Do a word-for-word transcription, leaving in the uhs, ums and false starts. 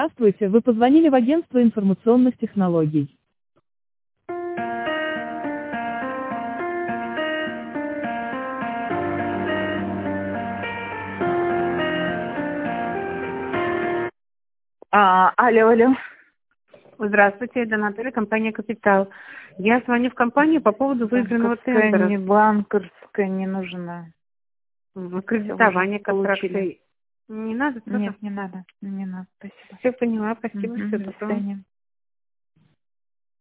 Здравствуйте, вы позвонили в агентство информационных технологий. А, алло, алло. Здравствуйте, это Анатолий, компания «Капитал». Я звоню в компанию по поводу выигранного Банковская, тендера. не банковская, не нужна. В кредитование Всё, уже получили. контракта. Не надо тоже? Нет, не надо, не надо, спасибо. Все поняла, спасибо, Мгм, всего до доброго. свидания.